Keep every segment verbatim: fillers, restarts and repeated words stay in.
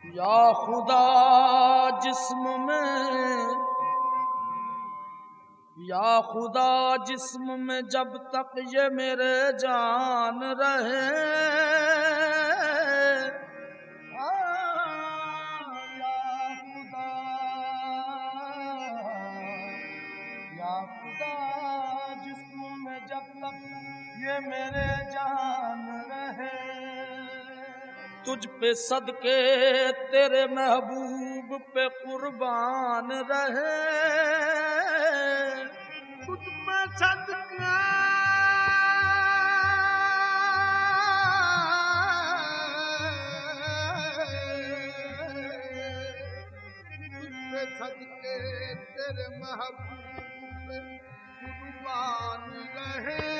या खुदा जिस्म में, या खुदा जिस्म में जब तक ये मेरे जान रहे, या खुदा, या खुदा जिस्म में जब तक ये मेरे जान रहे, तुझ पे सदके तेरे महबूब पे कुर्बान रहे, तुझ पे सदके तुझ पे सदके तेरे महबूब पे कुर्बान रहे,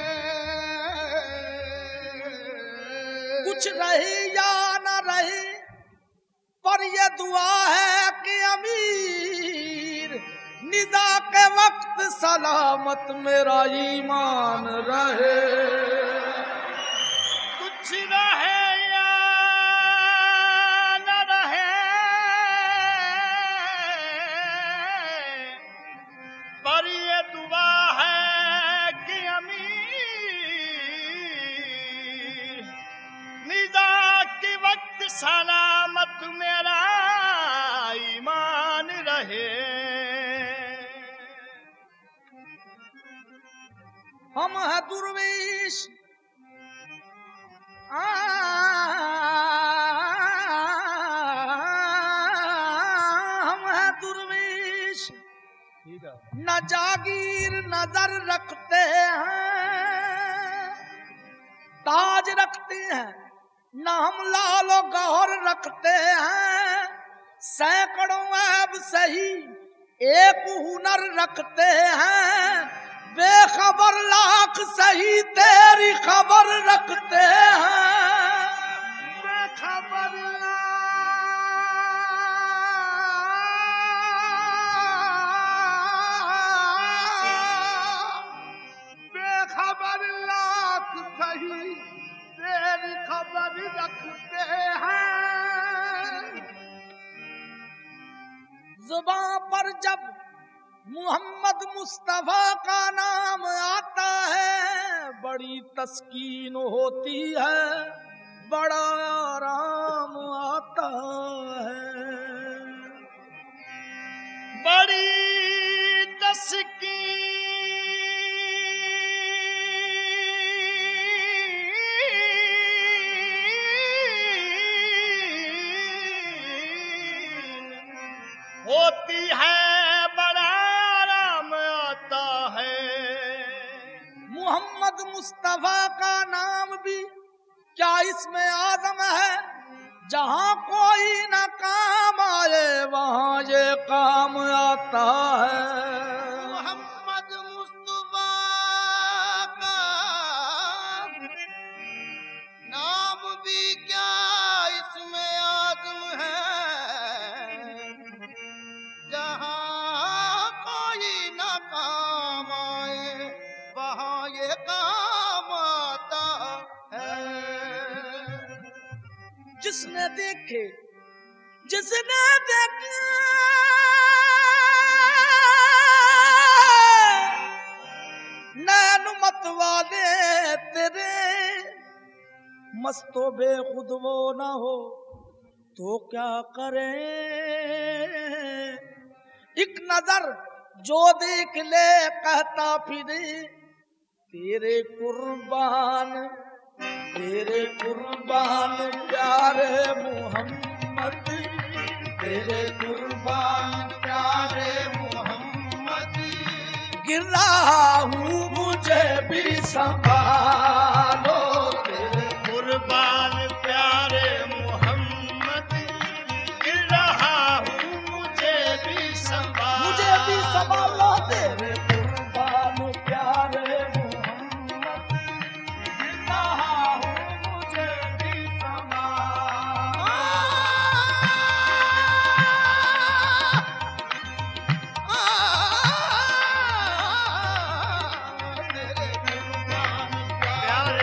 कुछ रही या न रही पर ये दुआ है कि अमीर निदा के वक्त सलामत मेरा ईमान रहे, कुछ रहे या न रहे पर ये दुआ है कि अमीर सलामत मेरा ईमान रहे। हम है दुर्वेश, हम है दुर्वेश, न जागीर नजर रखते हैं, ताज रखते हैं न हम लालो गौर रखते हैं, सैकड़ों ऐब सही एक हुनर रखते हैं, बेखबर लाख सही तेरी खबर रखते हैं, बेखबर बेखबर लाख सही तेरी खबर रखते हैं। जुबान पर जब मोहम्मद मुस्तफा का नाम आता है, बड़ी तस्कीन होती है, बड़ा आराम आता है, बड़ी तस्कीन होती है, बड़ा आराम आता है। मोहम्मद मुस्तफा का नाम भी क्या इसमें आजम है, जहाँ कोई न काम आए वहाँ ये काम आता है। मोहम्मद मुस्तफा का नाम भी क्या इसमें आजम है, जहाँ कोई न काम आए वहाँ ये काम आता है। जिसने देखे जिसने देखे नैन मत वाले तेरे, मस्तो बेखुद वो ना हो तो क्या करे, एक नजर जो देख ले कहता फिरे तेरे कुर्बान, तेरे कुर्बान प्यारे मोहम्मद, तेरे कुर्बान प्यारे मोहम्मद, गिर रहा हूँ मुझे भी संभालो, तेरे कुर्बान प्यारे मोहम्मद, गिर रहा हूँ मुझे भी संभालो, मुझे भी संभालो, तेरे कुर्बान प्यारे प्यारे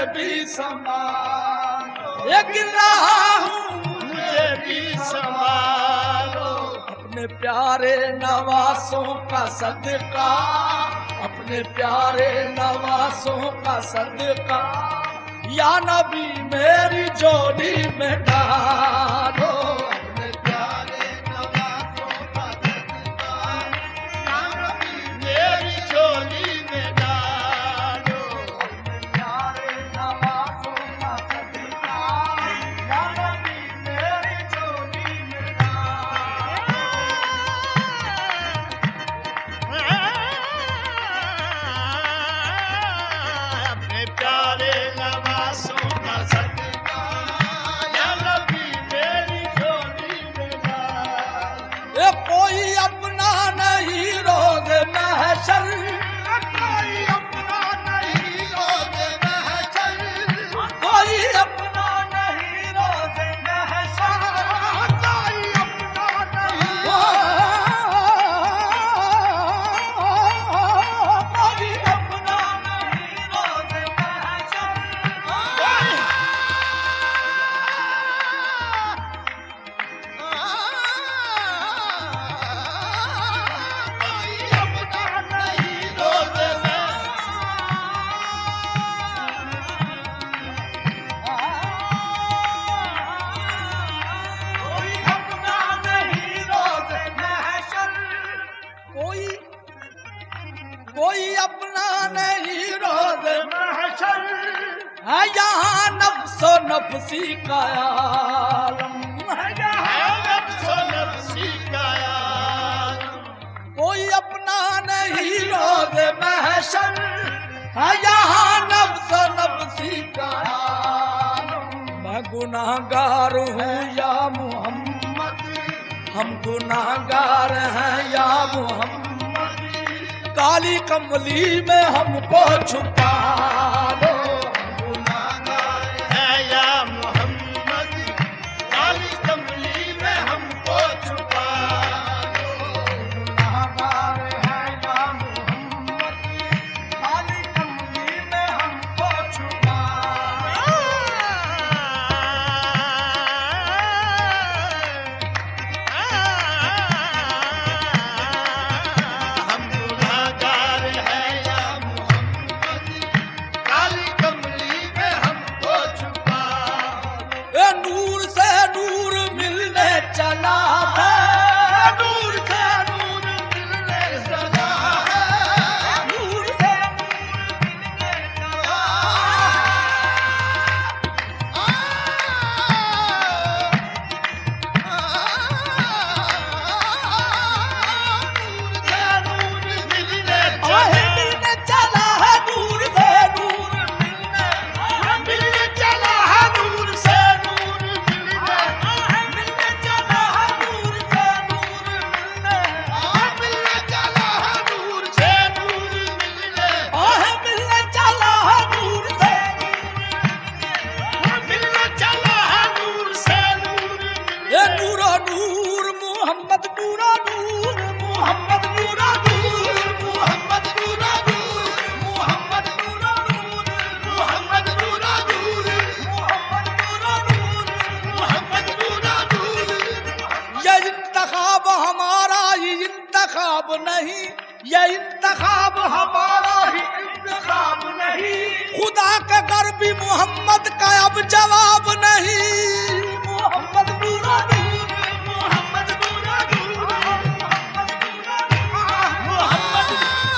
भी संभालो, ये गिर रहा हूँ मुझे भी संभालो। अपने प्यारे नवासों का सदका, अपने प्यारे नवासों का सदका, या नबी मेरी जोड़ी में डालो। अपने प्यारे नवासों का सदका, या नबी मेरी जोड़ी में डालो। अपने प्यारे नवासों का सदका, या नबी मेरी जोड़ी में डालो। अपने प्यारे नवासों का सदका, या नबी मेरी जोड़ी में डालो। ये कोई अपना नहीं रोज़ महशर, कोई अपना नहीं रोज़ महशर, कोई अपना नहीं रोज़ महशर, कोई अपना नहीं कोई अपना नहीं रोज़ महशर। कोई अपना नहीं रोज़ महशर, कोई कोई अपना नहीं रोज़ महशर, है यहाँ नफ्सो नफ्सी का आलम है यहाँ। नफ्सो नफ्सी का आलम। कोई अपना नहीं रोज़ महशर, है यहाँ नफ्सो नफ्सी का आलम। मैं गुनाहगार हूँ या मोहम्मद, हम गुनाहगार हैं या मोहम्मद, काली कमली में हमको छुपा दो। गुनाहगार है या मोहम्मद, काली कमली में हमको छुपा दो। गुनाहगार है या मोहम्मद, काली कमली में हमको छुपा दो। हम गुनाहगार है या मोहम्मद, काली कमली में हमको छुपा दो। ए नूर से नूर मिलने चला है, नूर से नूर मिलने सदा है, नूर से नूर मिलने चला है, मिलने चला है नूर से नूर मिलने, मिलने चला है नूर से नूर मिलने, मिलने चला है नूर से नूर मिलने, मिलने चला है नूर से नूर मिलने, आहे मिलने चला है नूर से मिलने चला है नूर से नूर ये मिलने। नूरा नूर मोहम्मद नूरा नूर मोहम्मद नूरा नूर मोहम्मद नूरा नूर, मोहम्मद नूरा नूर, मोहम्मद नूरा नूर, मोहम्मद नूरा नूर। मोहम्मद नूरा नूर। ये इंतखाब हमारा ही इंतखाब नहीं, ये इंतखाब हमारा ही इंतखाब नहीं, खुदा के घर भी मोहम्मद का अब जवाब नहीं। मोहम्मद नूरा नूर, मोहम्मद नूरा नूर, मोहम्मद नूरा नूर, मोहम्मद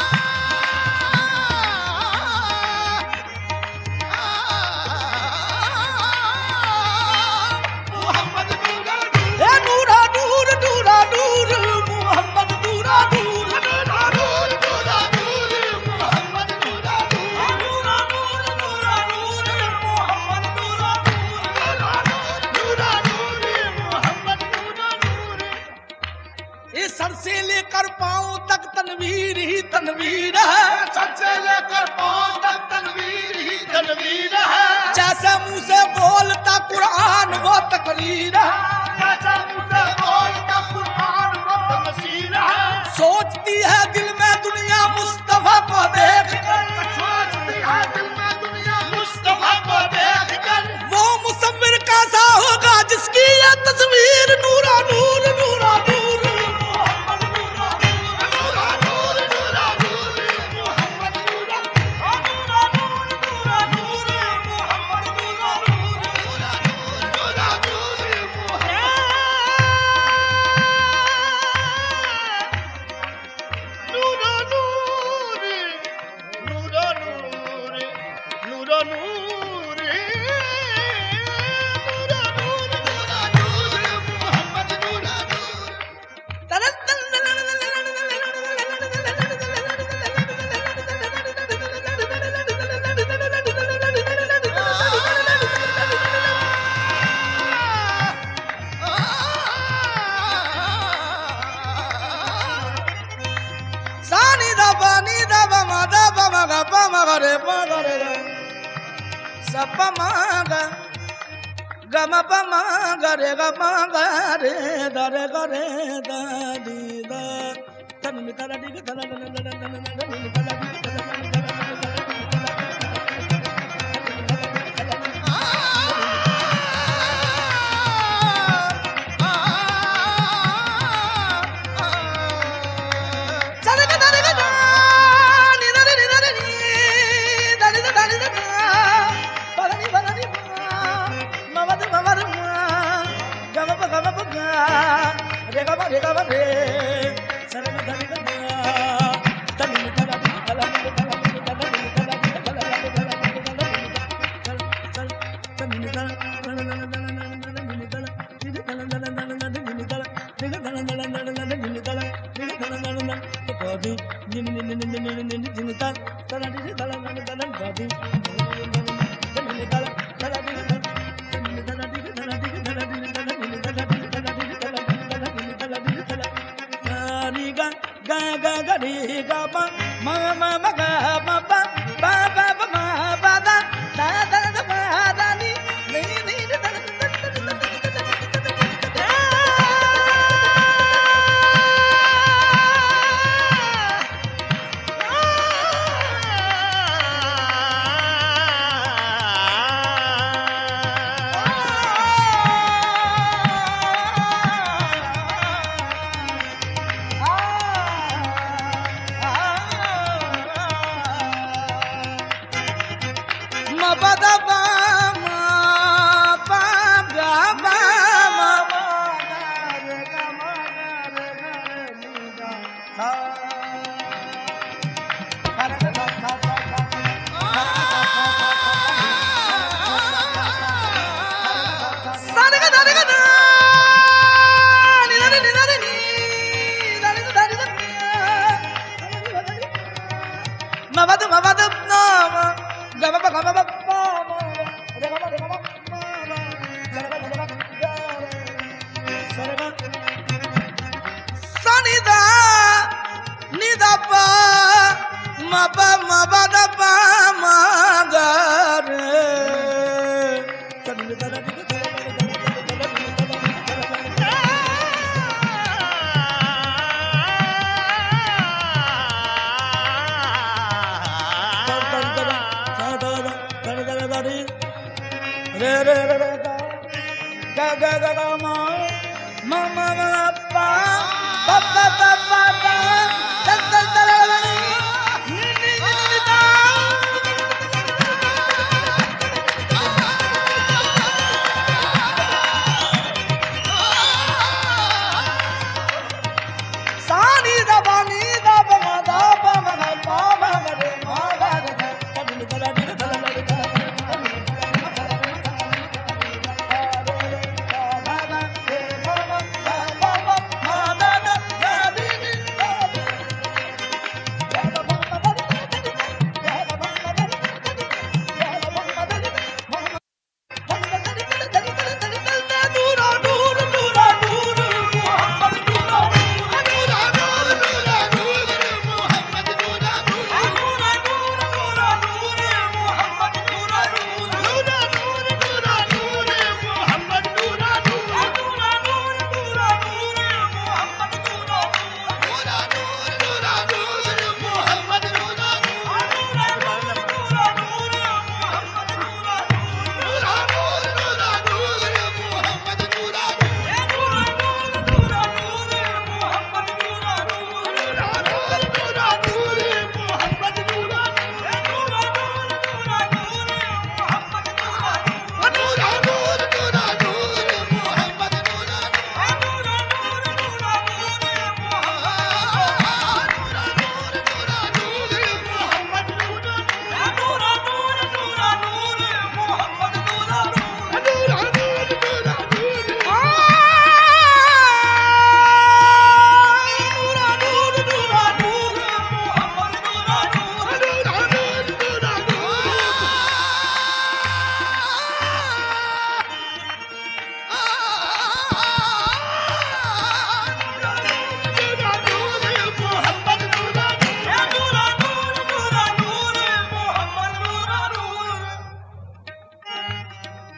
मोहम्मद नूरा नूर, ए नूरा नूर नूरा नूर मोहम्मद नूरा नूर, नूरा नूर, नूरा नूर, मोहम्मद नूरा नूर, नूरा नूर नूरा नूर मोहम्मद नूरा नूर, नूरा नूर, मोहम्मद नूरा नूर। इस सर से लेकर पांव तक तनवीर ही तनवीर है, सर से लेकर पांव तक तनवीर ही तनवीर है, जैसे मुंह से बोलता कुरान वो तकरीर है, जैसा मुझसे बोलता कुरान वो तमसीर है, सोचती है दिल में दुनिया मुस्तफा को देख कर, सोचती है दिल में दुनिया मुस्तफा मगरे मगरे सा प म ग ग म प म ग रे ग म ग रे द रे ग रे द दी द तन नि तन दी ग तन तन तन तन तन नि तन दी ग तन तन तन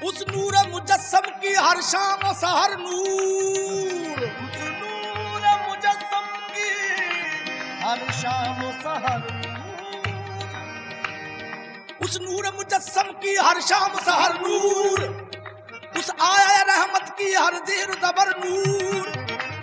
उस नूर मुजस्सम की हर शाम सहर नूर, उस नूर मुजस्सम की हर शाम सहर नूर, उस नूर मुजस्सम की हर शाम सहर नूर, उस आया रहमत की हर देर जबर नूर,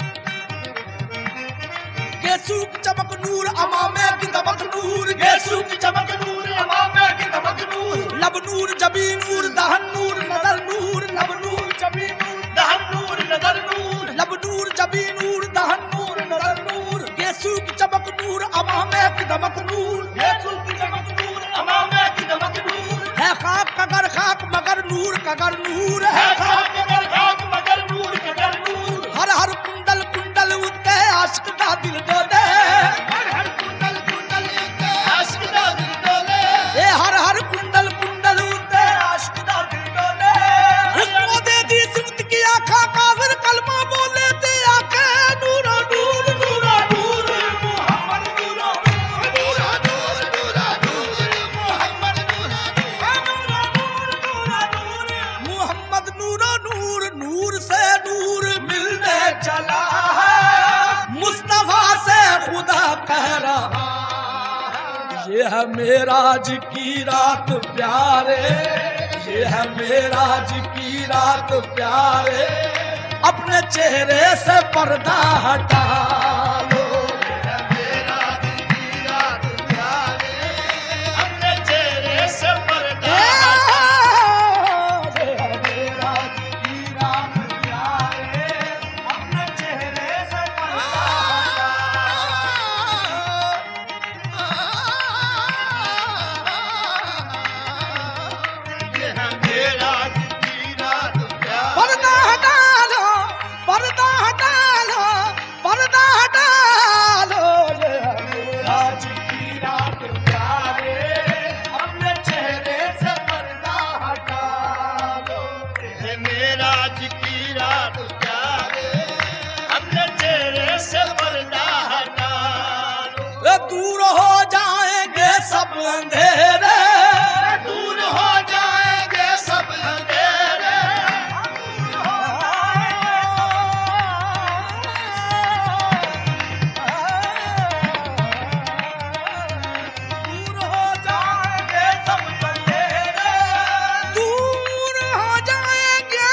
गेसू की चमक नूर अमामे की दमक नूर, गेसू की चमक नूर अमामे की दमक नूर, लब नूर जबी नूर दहन नूर नजर नूर, लब नूर जबी नूर दहन नूर नजर नूर, लब नूर जबी नूर दहन नूर नजर नूर, गेसू की चमक नूर अमामे की दमक नूर, गेसू की चमक नूर अमामे की दमक नूर, है खाक कगर खाक मगर नूर कगर नूर है है खाक खाक मगर खाक मगर नूर कगर नूर, हर हर कुंडल कुंडल उत्ते आशिक दा दिल डोले, हर हर कुंडल कुंडल के आशिक दा दिल डोले, ए हर हर कुंडल कुंडल उत्ते आशिक दा दिल डोले, उसको दे दी सिमत की आँखा काफिर कलमा बोले ते आके नूर नूर नूर नूर मोहम्मद नूर नूर नूर नूर नूर मोहम्मद नूर मोहम्मद नूर नूर नूर से नूर मिलने चला है, मुस्तफा से खुदा कह रहा ये है मेराज की रात प्यारे, ये है मेराज की रात प्यारे, अपने चेहरे से पर्दा हटा लो, मेरा दिल की रात प्यारे, अपने चेहरे से पर्दा ये है मेराज की रात प्यारे, अपने चेहरे से पर्दा ये है मेरा दिल की रात प्यारे, पर्दा हटा लो, पर्दा हटा लो, पर्दा हटा लो, ये है मेराज की रात प्यारे, अपने चेहरे से पर्दा हटा लो, ये मेरा दिल की रात प्यारे, अपने चेहरे से पर्दा हटा लो, ए दूर हो जाएंगे सब अंधेरे, दूर हो जाएंगे सब अंधेरे, दूर हो जाएंगे सब अंधेरे, दूर हो जाएंगे,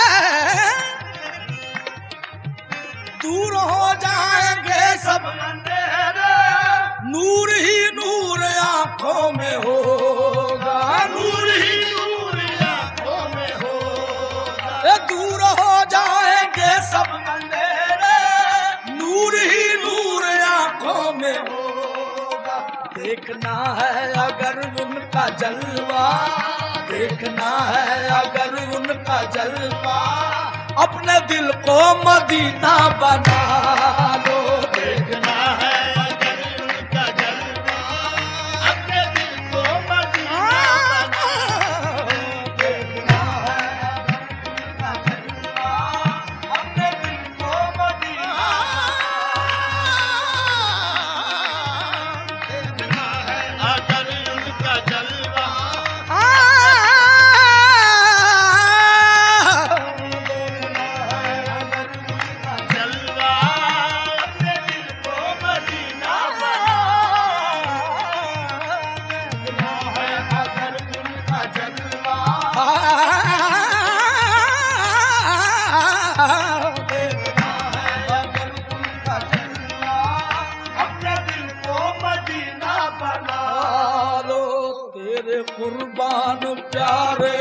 दूर हो जाएंगे सब अंधेरे, नूर ही नूर आंखों में होगा, नूर ही नूर आंखों में होगा, ए दूर हो जाएंगे सब अंधेरे, नूर ही नूर आंखों में होगा, देखना है अगर उनका जलवा, देखना है अगर उनका जलवा, अपने दिल को मदीना बना लो, देखना है अगर उनका जलवा, अपने दिल को मदीना बना, देखना है अगर उनका जलवा, अपने दिल को मदीना देखना है अगर उनका जलवा, जलवा अपने दिल को मदीना बना, देखना है अगर उनका जलवा, देखना है अगर उनका जलवा, अपने दिल को मदीना बना लो, तेरे कुर्बान प्यारे